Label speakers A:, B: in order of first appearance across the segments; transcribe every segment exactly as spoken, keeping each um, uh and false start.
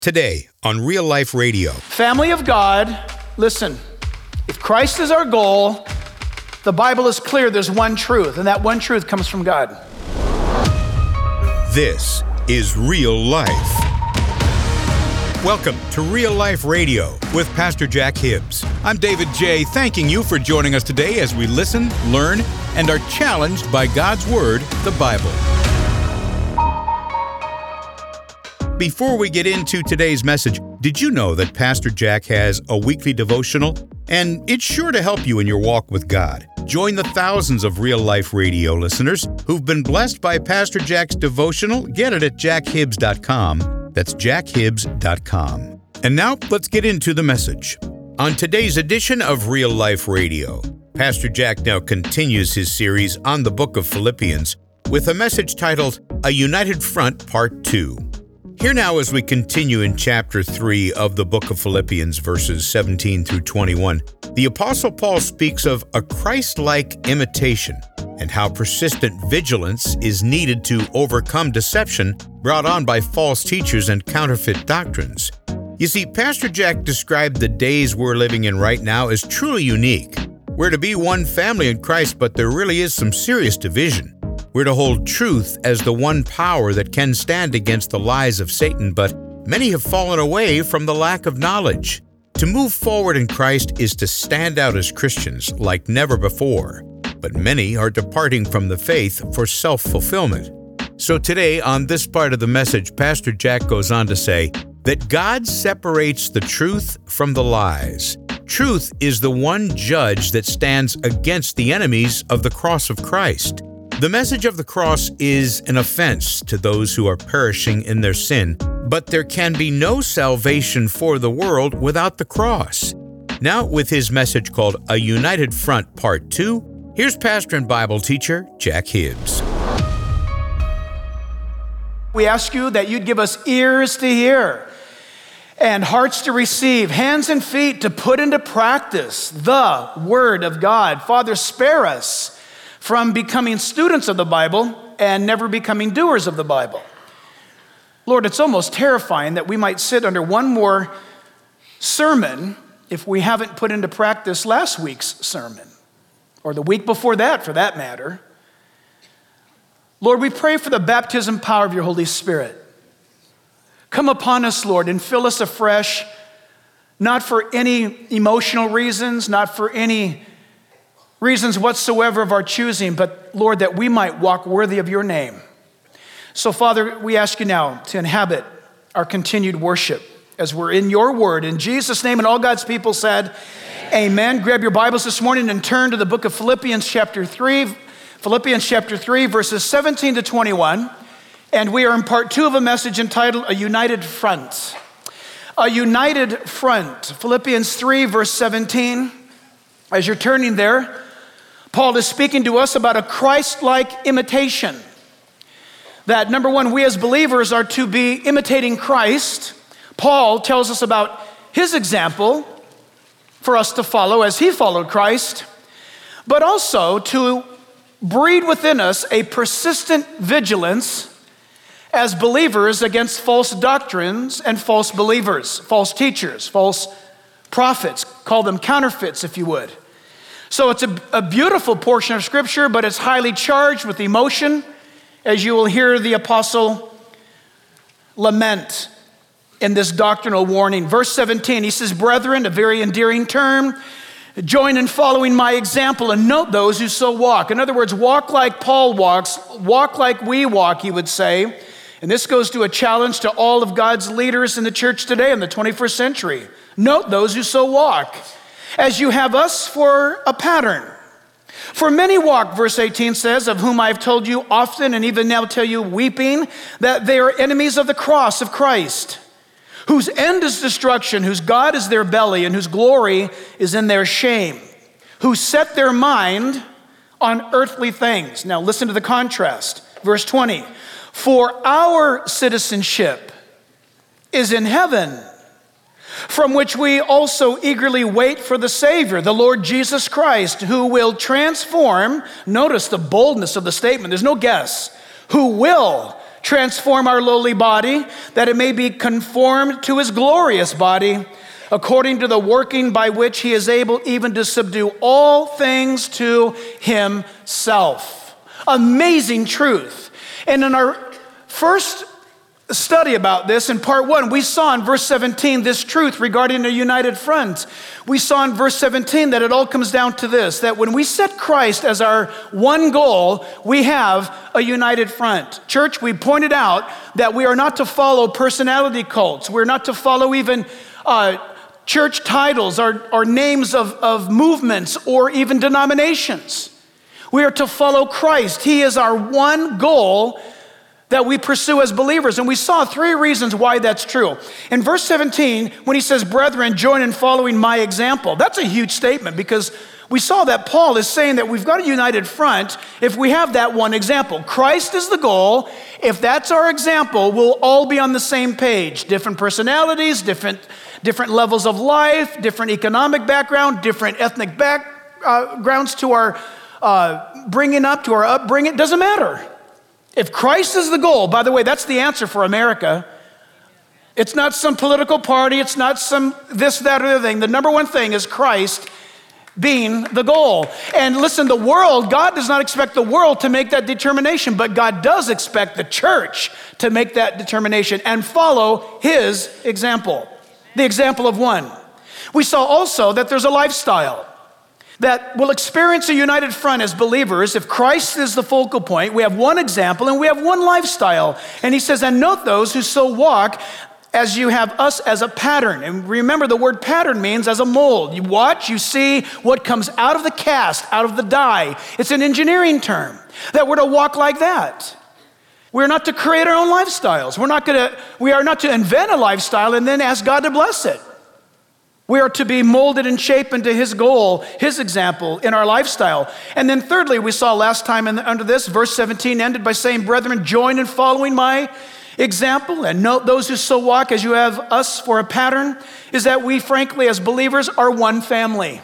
A: Today on Real Life Radio.
B: Family of God, listen, if Christ is our goal, the Bible is clear there's one truth, and that one truth comes from God.
A: This is Real Life. Welcome to Real Life Radio with Pastor Jack Hibbs. I'm David J., thanking you for joining us today as we listen, learn, and are challenged by God's Word, the Bible. Before we get into today's message, did you know that Pastor Jack has a weekly devotional? And it's sure to help you in your walk with God. Join the thousands of Real Life Radio listeners who've been blessed by Pastor Jack's devotional. Get it at jack hibbs dot com. That's jack hibbs dot com. And now, let's get into the message. On today's edition of Real Life Radio, Pastor Jack now continues his series on the book of Philippians with a message titled, A United Front, Part two. Here now as we continue in chapter three of the book of Philippians, verses seventeen through twenty-one, the Apostle Paul speaks of a Christ-like imitation and how persistent vigilance is needed to overcome deception brought on by false teachers and counterfeit doctrines. You see, Pastor Jack described the days we're living in right now as truly unique. We're to be one family in Christ, but there really is some serious division. We're to hold truth as the one power that can stand against the lies of Satan, but many have fallen away from the lack of knowledge. To move forward in Christ is to stand out as Christians like never before, but many are departing from the faith for self-fulfillment. So today, on this part of the message, Pastor Jack goes on to say that God separates the truth from the lies. Truth is the one judge that stands against the enemies of the cross of Christ. The message of the cross is an offense to those who are perishing in their sin, but there can be no salvation for the world without the cross. Now, with his message called A United Front, Part two, here's pastor and Bible teacher Jack Hibbs.
B: We ask you that you'd give us ears to hear and hearts to receive, hands and feet to put into practice the Word of God. Father, spare us from becoming students of the Bible and never becoming doers of the Bible. Lord, it's almost terrifying that we might sit under one more sermon if we haven't put into practice last week's sermon, or the week before that, for that matter. Lord, we pray for the baptism power of your Holy Spirit. Come upon us, Lord, and fill us afresh, not for any emotional reasons, not for any reasons whatsoever of our choosing, but Lord, that we might walk worthy of your name. So Father, we ask you now to inhabit our continued worship as we're in your word. In Jesus' name, and all God's people said, amen. Amen. Grab your Bibles this morning and turn to the book of Philippians chapter three, Philippians chapter three, verses seventeen to twenty-one. And we are in part two of a message entitled, A United Front. A United Front. Philippians three, verse seventeen. As you're turning there, Paul is speaking to us about a Christ-like imitation. That, number one, we as believers are to be imitating Christ. Paul tells us about his example for us to follow as he followed Christ, but also to breed within us a persistent vigilance as believers against false doctrines and false believers, false teachers, false prophets. Call them counterfeits, if you would. So it's a, a beautiful portion of Scripture, but it's highly charged with emotion, as you will hear the apostle lament in this doctrinal warning. Verse seventeen, he says, brethren, a very endearing term, join in following my example and note those who so walk. In other words, walk like Paul walks, walk like we walk, he would say. And this goes to a challenge to all of God's leaders in the church today in the twenty-first century. Note those who so walk, as you have us for a pattern. For many walk, verse eighteen says, of whom I have told you often and even now tell you weeping, that they are enemies of the cross of Christ, whose end is destruction, whose God is their belly, and whose glory is in their shame, who set their mind on earthly things. Now listen to the contrast. Verse twenty, for our citizenship is in heaven, from which we also eagerly wait for the Savior, the Lord Jesus Christ, who will transform, notice the boldness of the statement, there's no guess, who will transform our lowly body, that it may be conformed to his glorious body, according to the working by which he is able even to subdue all things to himself. Amazing truth. And in our first study about this, in part one, we saw in verse seventeen this truth regarding a united front. We saw in verse seventeen that it all comes down to this, that when we set Christ as our one goal, we have a united front. Church, we pointed out that we are not to follow personality cults. We're not to follow even uh, church titles or, or names of, of movements or even denominations. We are to follow Christ. He is our one goal that we pursue as believers. And we saw three reasons why that's true. In verse seventeen, when he says, brethren, join in following my example, that's a huge statement because we saw that Paul is saying that we've got a united front if we have that one example. Christ is the goal. If that's our example, we'll all be on the same page. Different personalities, different, different levels of life, different economic background, different ethnic backgrounds to our uh, bringing up, to our upbringing. It doesn't matter. If Christ is the goal, by the way, that's the answer for America. It's not some political party. It's not some this, that, or the other thing. The number one thing is Christ being the goal. And listen, the world, God does not expect the world to make that determination, but God does expect the church to make that determination and follow his example, the example of one. We saw also that there's a lifestyle that will experience a united front as believers. If Christ is the focal point, we have one example and we have one lifestyle. And he says, and note those who so walk as you have us as a pattern. And remember, the word pattern means as a mold. You watch, you see what comes out of the cast, out of the die. It's an engineering term, that we're to walk like that. We're not to create our own lifestyles. We're not gonna, we are not to invent a lifestyle and then ask God to bless it. We are to be molded and shaped into his goal, his example in our lifestyle. And then thirdly, we saw last time in the, under this, verse seventeen ended by saying, brethren, join in following my example and note those who so walk as you have us for a pattern, is that we frankly as believers are one family.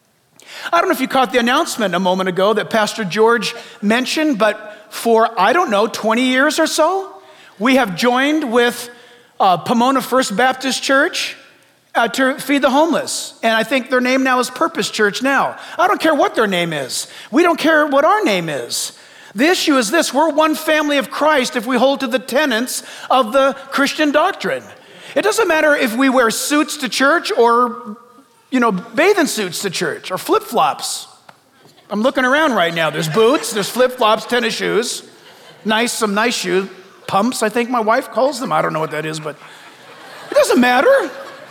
B: I don't know if you caught the announcement a moment ago that Pastor George mentioned, but for, I don't know, twenty years or so, we have joined with uh, Pomona First Baptist Church Uh, to feed the homeless. And I think their name now is Purpose Church now. I don't care what their name is. We don't care what our name is. The issue is this: we're one family of Christ if we hold to the tenets of the Christian doctrine. It doesn't matter if we wear suits to church or, you know, bathing suits to church or flip-flops. I'm looking around right now. There's boots, there's flip-flops, tennis shoes, nice, some nice shoes, pumps, I think my wife calls them. I don't know what that is, but it doesn't matter.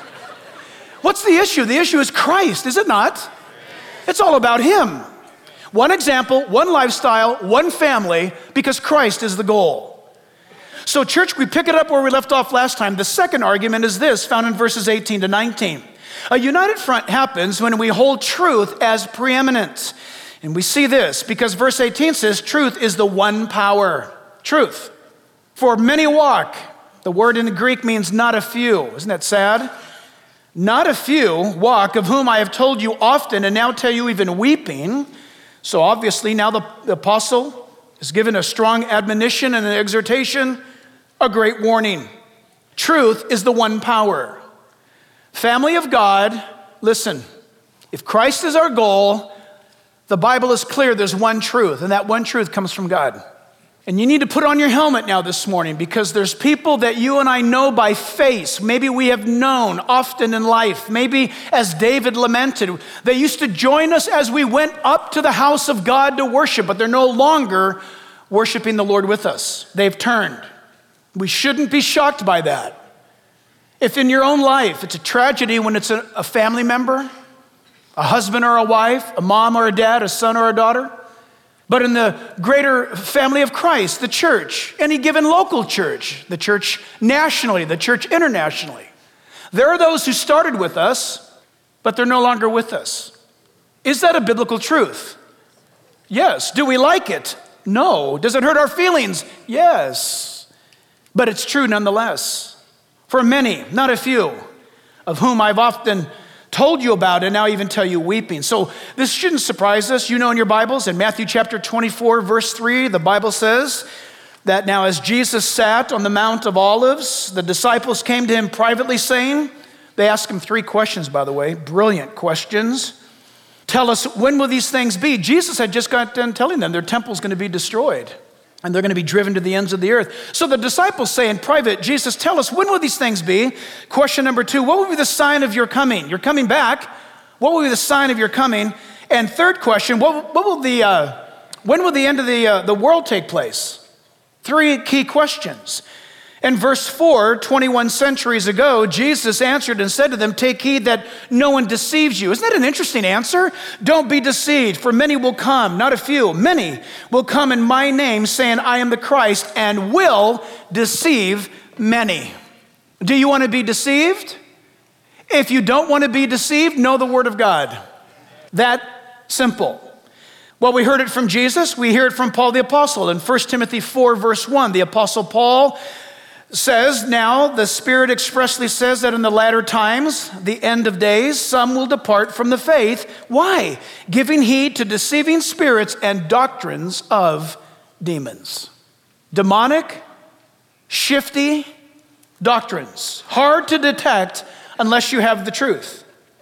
B: What's the issue? The issue is Christ, is it not? It's all about him. One example, one lifestyle, one family, because Christ is the goal. So church, we pick it up where we left off last time. The second argument is this, found in verses eighteen to nineteen. A united front happens when we hold truth as preeminent. And we see this because verse eighteen says, truth is the one power. Truth. For many walk. The word in the Greek means not a few. Isn't that sad? Not a few walk, of whom I have told you often, and now tell you even weeping. So obviously now the, the apostle is given a strong admonition and an exhortation, a great warning. Truth is the one power. Family of God, listen, if Christ is our goal, the Bible is clear there's one truth, and that one truth comes from God. And you need to put on your helmet now this morning, because there's people that you and I know by face. Maybe we have known often in life. Maybe as David lamented, they used to join us as we went up to the house of God to worship, but they're no longer worshiping the Lord with us. They've turned. We shouldn't be shocked by that. If in your own life, it's a tragedy when it's a, a family member, a husband or a wife, a mom or a dad, a son or a daughter. But in the greater family of Christ, the church, any given local church, the church nationally, the church internationally, there are those who started with us, but they're no longer with us. Is that a biblical truth? Yes. Do we like it? No. Does it hurt our feelings? Yes. But it's true nonetheless. For many, not a few, of whom I've often told you about and now even tell you weeping. So this shouldn't surprise us. You know in your Bibles, in Matthew chapter twenty-four, verse three, the Bible says, that now as Jesus sat on the Mount of Olives, the disciples came to him privately saying, they asked him three questions, by the way, brilliant questions. Tell us, when will these things be? Jesus had just got done telling them their temple's going to be destroyed and they're going to be driven to the ends of the earth. So the disciples say in private, Jesus, tell us, when will these things be? Question number two, what will be the sign of your coming? You're coming back. What will be the sign of your coming? And third question, what, what will the, uh, when will the end of the, uh, the world take place? Three key questions. In verse four, twenty-one centuries ago, Jesus answered and said to them, take heed that no one deceives you. Isn't that an interesting answer? Don't be deceived, for many will come, not a few, many will come in my name saying, I am the Christ, and will deceive many. Do you want to be deceived? If you don't want to be deceived, know the word of God. That simple. Well, we heard it from Jesus. We hear it from Paul the Apostle. In First Timothy four, verse one, the Apostle Paul says, now the Spirit expressly says that in the latter times, the end of days, some will depart from the faith. Why? Giving heed to deceiving spirits and doctrines of demons. Demonic, shifty doctrines. Hard to detect unless you have the truth.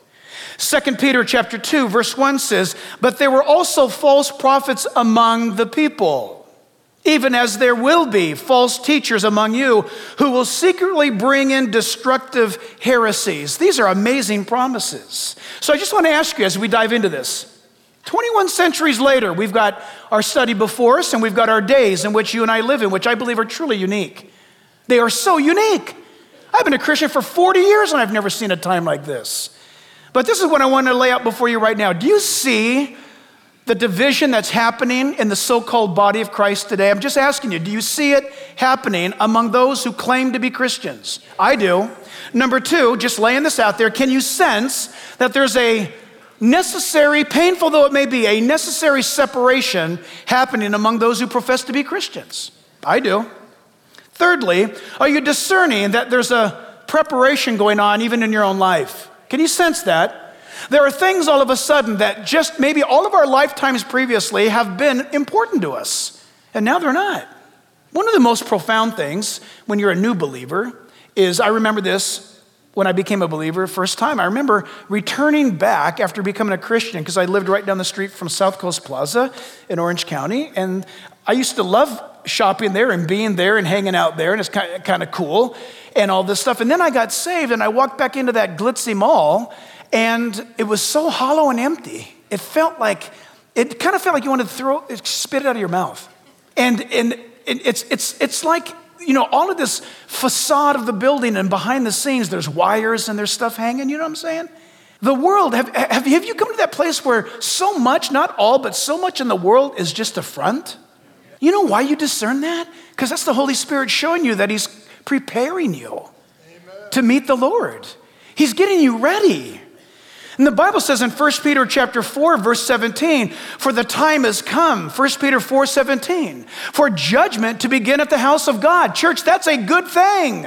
B: Second Peter chapter two, verse one says, but there were also false prophets among the people, even as there will be false teachers among you who will secretly bring in destructive heresies. These are amazing promises. So I just want to ask you as we dive into this, twenty-one centuries later, we've got our study before us and we've got our days in which you and I live in, which I believe are truly unique. They are so unique. I've been a Christian for forty years and I've never seen a time like this. But this is what I want to lay out before you right now. Do you see the division that's happening in the so-called body of Christ today? I'm just asking you, do you see it happening among those who claim to be Christians? I do. Number two, just laying this out there, can you sense that there's a necessary, painful though it may be, a necessary separation happening among those who profess to be Christians? I do. Thirdly, are you discerning that there's a preparation going on even in your own life? Can you sense that? There are things all of a sudden that just maybe all of our lifetimes previously have been important to us, and now they're not. One of the most profound things when you're a new believer is, I remember this when I became a believer first time. I remember returning back after becoming a Christian because I lived right down the street from South Coast Plaza in Orange County, and I used to love shopping there and being there and hanging out there, and it's kind of, kind of cool and all this stuff. And then I got saved and I walked back into that glitzy mall, and it was so hollow and empty. It felt like, it kind of felt like you wanted to throw, spit it out of your mouth. And and it's it's it's like, you know, all of this facade of the building, and behind the scenes, there's wires and there's stuff hanging, you know what I'm saying? The world, have, have, have you come to that place where so much, not all, but so much in the world is just a front? You know why you discern that? Because that's the Holy Spirit showing you that he's preparing you Amen. To meet the Lord. He's getting you ready. And the Bible says in First Peter chapter four, verse seventeen, for the time has come, First Peter four seventeen, for judgment to begin at the house of God. Church, that's a good thing.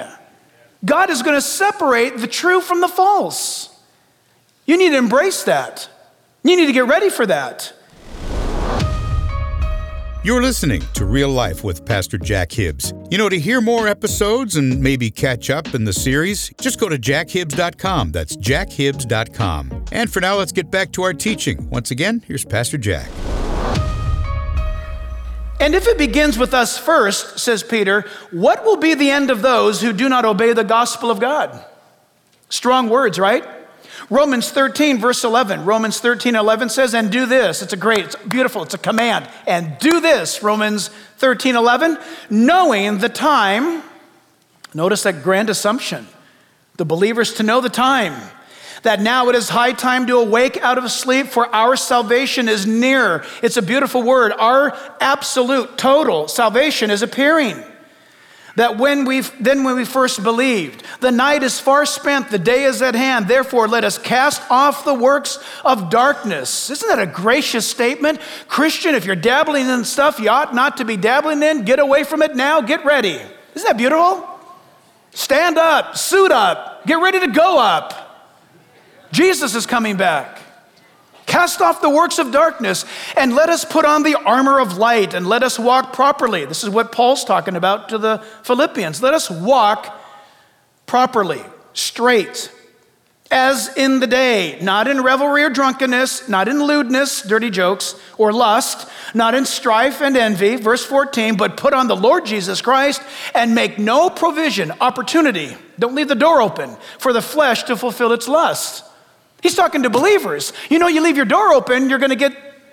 B: God is going to separate the true from the false. You need to embrace that. You need to get ready for that.
A: You're listening to Real Life with Pastor Jack Hibbs. You know, to hear more episodes and maybe catch up in the series, just go to jack hibbs dot com. That's jack hibbs dot com. And for now, let's get back to our teaching. Once again, here's Pastor Jack.
B: And if it begins with us first, says Peter, what will be the end of those who do not obey the gospel of God? Strong words, right? Romans thirteen, verse eleven. Romans thirteen, eleven says, and do this. It's a great, it's beautiful, it's a command. And do this, Romans thirteen, eleven, knowing the time. Notice that grand assumption. The believers to know the time, that now it is high time to awake out of sleep, for our salvation is near. It's a beautiful word. Our absolute, total salvation is appearing. That when we then when we first believed, the night is far spent, the day is at hand. Therefore, let us cast off the works of darkness. Isn't that a gracious statement? Christian, if you're dabbling in stuff you ought not to be dabbling in, get away from it now, get ready. Isn't that beautiful? Stand up, suit up, get ready to go up. Jesus is coming back. Cast off the works of darkness and let us put on the armor of light and let us walk properly. This is what Paul's talking about to the Philippians. Let us walk properly, straight, as in the day, not in revelry or drunkenness, not in lewdness, dirty jokes, or lust, not in strife and envy, verse fourteen, but put on the Lord Jesus Christ and make no provision, opportunity, don't leave the door open for the flesh to fulfill its lust. He's talking to believers. You know, you leave your door open, you're going to get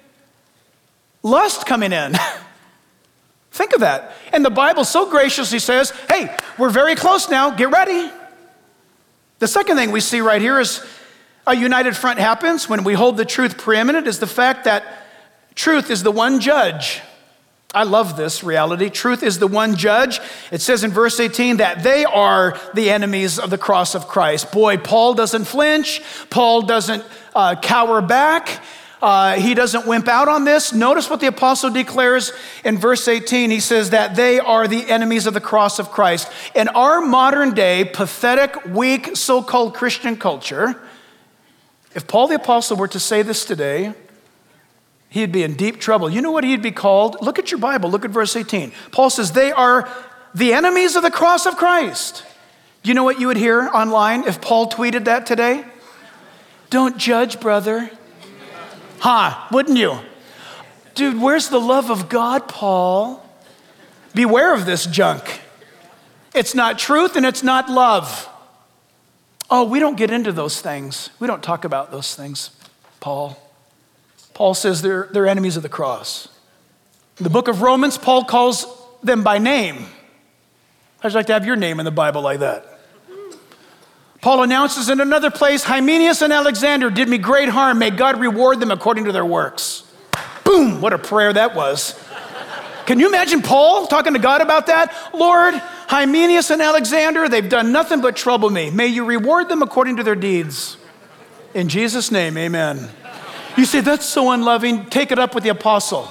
B: lust coming in. Think of that. And the Bible so graciously says, hey, we're very close now, get ready. The second thing we see right here is a united front happens when we hold the truth preeminent is the fact that truth is the one judge. I love this reality. Truth is the one judge. It says in verse eighteen that they are the enemies of the cross of Christ. Boy, Paul doesn't flinch. Paul doesn't uh, cower back. Uh, he doesn't wimp out on this. Notice what the apostle declares in verse eighteen. He says that they are the enemies of the cross of Christ. In our modern day, pathetic, weak, so-called Christian culture, if Paul the apostle were to say this today, he'd be in deep trouble. You know what he'd be called? Look at your Bible. Look at verse eighteen. Paul says they are the enemies of the cross of Christ. Do you know what you would hear online if Paul tweeted that today? Don't judge, brother. Huh, wouldn't you? Dude, where's the love of God, Paul? Beware of this junk. It's not truth and it's not love. Oh, we don't get into those things. We don't talk about those things, Paul. Paul says they're, they're enemies of the cross. In the book of Romans, Paul calls them by name. I'd like to have your name in the Bible like that. Paul announces in another place, Hymenaeus and Alexander did me great harm. May God reward them according to their works. Boom, what a prayer that was. Can you imagine Paul talking to God about that? Lord, Hymenaeus and Alexander, they've done nothing but trouble me. May you reward them according to their deeds. In Jesus' name, amen. You say, that's so unloving. Take it up with the apostle.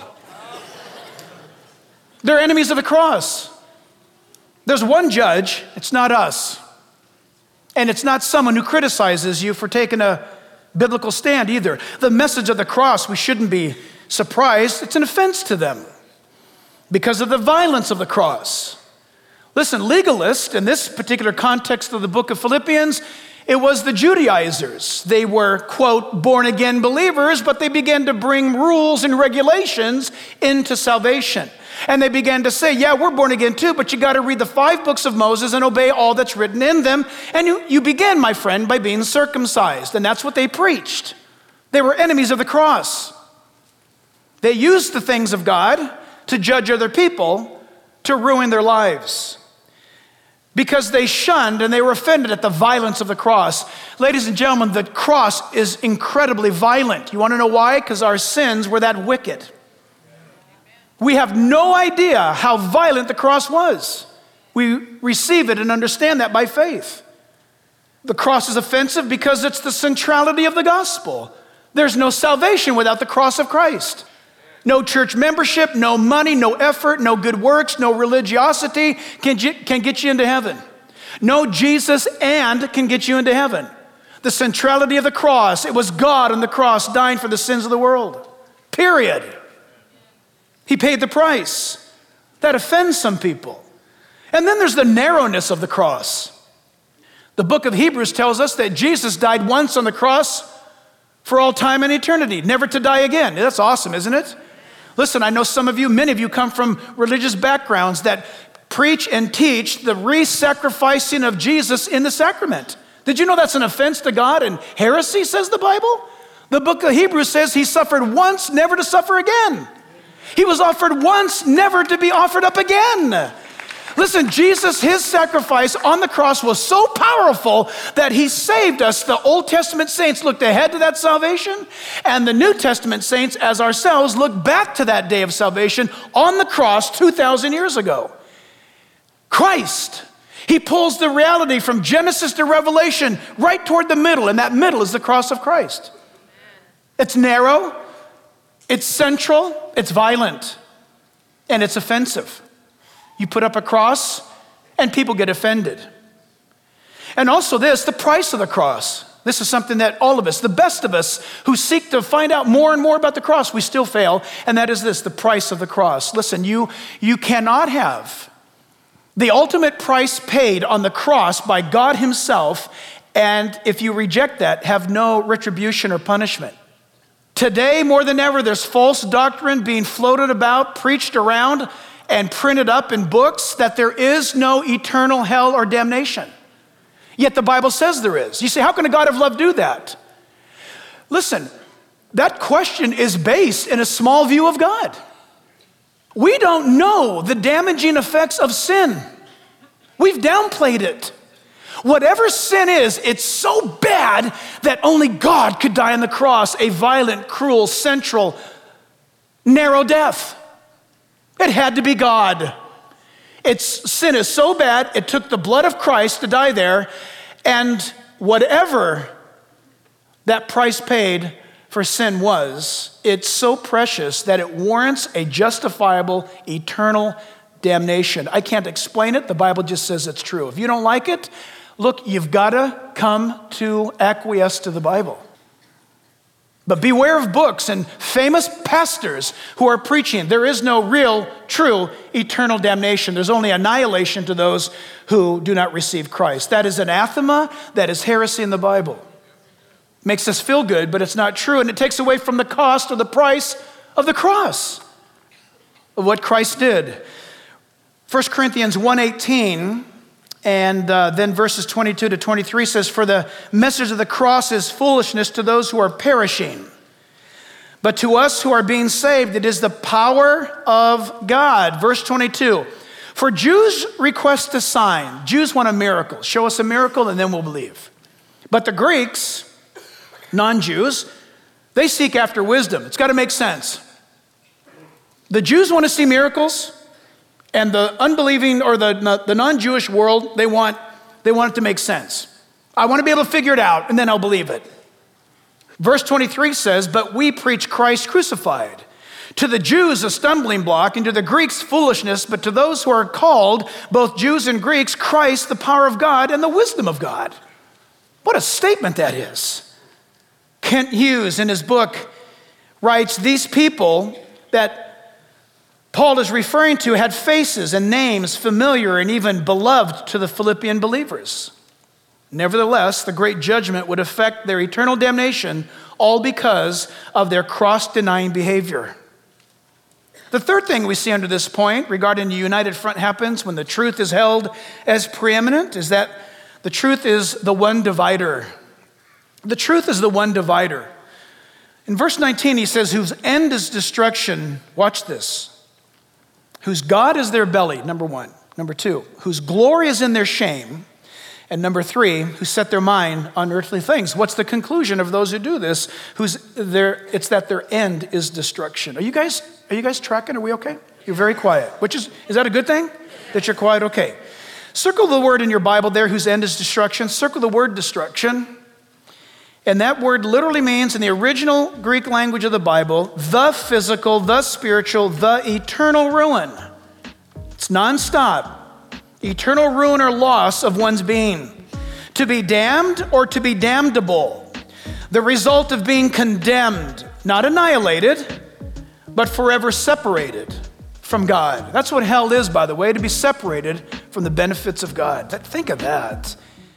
B: They're enemies of the cross. There's one judge, it's not us. And it's not someone who criticizes you for taking a biblical stand either. The message of the cross, we shouldn't be surprised. It's an offense to them because of the violence of the cross. Listen, legalists, in this particular context of the book of Philippians, it was the Judaizers. They were, quote, born-again believers, but they began to bring rules and regulations into salvation. And they began to say, yeah, we're born again too, but you got to read the five books of Moses and obey all that's written in them. And you, you begin, my friend, by being circumcised. And that's what they preached. They were enemies of the cross. They used the things of God to judge other people, to ruin their lives. Because they shunned and they were offended at the violence of the cross. Ladies and gentlemen, the cross is incredibly violent. You want to know why? Because our sins were that wicked. We have no idea how violent the cross was. We receive it and understand that by faith. The cross is offensive because it's the centrality of the gospel. There's no salvation without the cross of Christ. No church membership, no money, no effort, no good works, no religiosity can, can get you into heaven. No Jesus and can get you into heaven. The centrality of the cross, it was God on the cross dying for the sins of the world. Period. He paid the price. That offends some people. And then there's the narrowness of the cross. The book of Hebrews tells us that Jesus died once on the cross for all time and eternity, never to die again. That's awesome, isn't it? Listen, I know some of you, many of you come from religious backgrounds that preach and teach the re-sacrificing of Jesus in the sacrament. Did you know that's an offense to God and heresy, says the Bible? The book of Hebrews says he suffered once, never to suffer again. He was offered once, never to be offered up again. Listen, Jesus, his sacrifice on the cross was so powerful that he saved us. The Old Testament saints looked ahead to that salvation, and the New Testament saints, as ourselves, look back to that day of salvation on the cross two thousand years ago. Christ, he pulls the reality from Genesis to Revelation right toward the middle, and that middle is the cross of Christ. It's narrow, it's central, it's violent, and it's offensive. You put up a cross and people get offended. And also this, the price of the cross. This is something that all of us, the best of us, who seek to find out more and more about the cross, we still fail, and that is this, the price of the cross. Listen, you, you cannot have the ultimate price paid on the cross by God himself, and if you reject that, have no retribution or punishment. Today, more than ever, there's false doctrine being floated about, preached around, and printed up in books that there is no eternal hell or damnation. Yet the Bible says there is. You say, how can a God of love do that? Listen, that question is based in a small view of God. We don't know the damaging effects of sin. We've downplayed it. Whatever sin is, it's so bad that only God could die on the cross, a violent, cruel, central, narrow death. It had to be God. Its sin is so bad, it took the blood of Christ to die there, and whatever that price paid for sin was, it's so precious that it warrants a justifiable, eternal damnation. I can't explain it. The Bible just says it's true. If you don't like it, look, you've got to come to acquiesce to the Bible. But beware of books and famous pastors who are preaching there is no real, true, eternal damnation. There's only annihilation to those who do not receive Christ. That is anathema. That is heresy in the Bible. Makes us feel good, but it's not true. And it takes away from the cost or the price of the cross, of what Christ did. First Corinthians one eighteen and uh, then verses twenty-two to twenty-three says, for the message of the cross is foolishness to those who are perishing. But to us who are being saved, it is the power of God. Verse twenty-two, for Jews request a sign. Jews want a miracle. Show us a miracle and then we'll believe. But the Greeks, non-Jews, they seek after wisdom. It's got to make sense. The Jews want to see miracles. And the unbelieving or the, the non-Jewish world, they want, they want it to make sense. I want to be able to figure it out, and then I'll believe it. Verse twenty-three says, but we preach Christ crucified. To the Jews, a stumbling block, and to the Greeks, foolishness, but to those who are called, both Jews and Greeks, Christ, the power of God and the wisdom of God. What a statement that is. Kent Hughes, in his book, writes, these people that Paul is referring to had faces and names familiar and even beloved to the Philippian believers. Nevertheless, the great judgment would affect their eternal damnation, all because of their cross-denying behavior. The third thing we see under this point regarding the united front happens when the truth is held as preeminent is that the truth is the one divider. The truth is the one divider. In verse nineteen, he says, whose end is destruction. Watch this. Whose God is their belly, number one. Number two, whose glory is in their shame. And number three, who set their mind on earthly things. What's the conclusion of those who do this? Who's their, it's that their end is destruction. Are you guys, are you guys tracking? Are we okay? You're very quiet. Which is, is that a good thing? That you're quiet? Okay. Circle the word in your Bible there, whose end is destruction. Circle the word destruction. And that word literally means, in the original Greek language of the Bible, the physical, the spiritual, the eternal ruin. It's nonstop. Eternal ruin or loss of one's being. To be damned or to be damnable. The result of being condemned, not annihilated, but forever separated from God. That's what hell is, by the way, to be separated from the benefits of God. Think of that.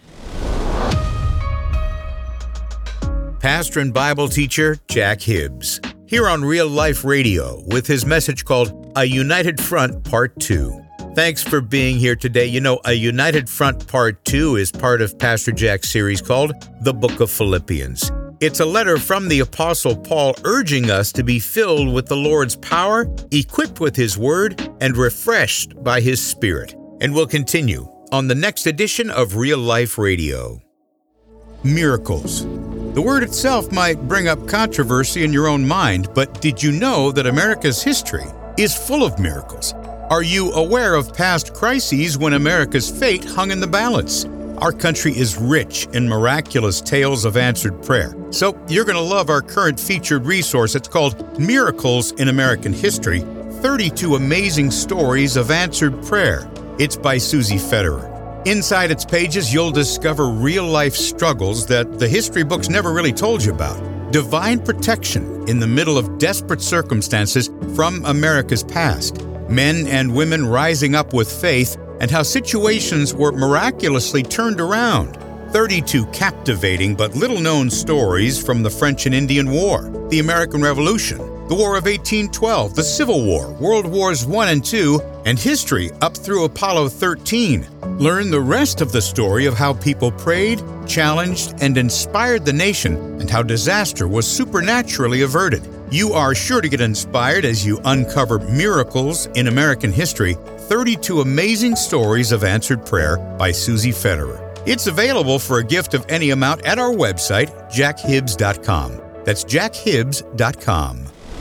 A: Pastor and Bible teacher Jack Hibbs, here on Real Life Radio with his message called A United Front Part two. Thanks for being here today. You know, A United Front Part two is part of Pastor Jack's series called The Book of Philippians. It's a letter from the Apostle Paul urging us to be filled with the Lord's power, equipped with His Word, and refreshed by His Spirit. And we'll continue on the next edition of Real Life Radio. Miracles. The word itself might bring up controversy in your own mind, but did you know that America's history is full of miracles? Are you aware of past crises when America's fate hung in the balance? Our country is rich in miraculous tales of answered prayer. So you're going to love our current featured resource. It's called Miracles in American History, thirty-two Amazing Stories of Answered Prayer. It's by Susie Federer. Inside its pages, you'll discover real-life struggles that the history books never really told you about. Divine protection in the middle of desperate circumstances from America's past. Men and women rising up with faith, and how situations were miraculously turned around. thirty-two captivating but little-known stories from the French and Indian War, the American Revolution, the War of eighteen twelve, the Civil War, World Wars One and Two, and history up through Apollo thirteen. Learn the rest of the story of how people prayed, challenged, and inspired the nation, and how disaster was supernaturally averted. You are sure to get inspired as you uncover miracles in American history, thirty-two amazing stories of answered prayer by Susie Federer. It's available for a gift of any amount at our website, jack hibbs dot com. That's jack hibbs dot com.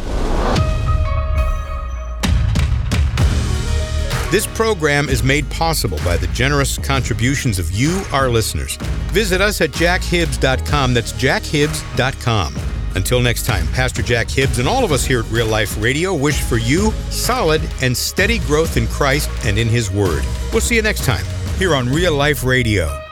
A: This program is made possible by the generous contributions of you, our listeners. Visit us at jack hibbs dot com. That's jack hibbs dot com. Until next time, Pastor Jack Hibbs and all of us here at Real Life Radio wish for you solid and steady growth in Christ and in His Word. We'll see you next time here on Real Life Radio.